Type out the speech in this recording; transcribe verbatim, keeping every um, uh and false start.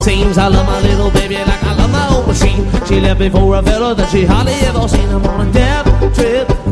Seems I love my little baby like I love my old machine. She left me for a fella that she hardly ever seen. I'm on a death trip.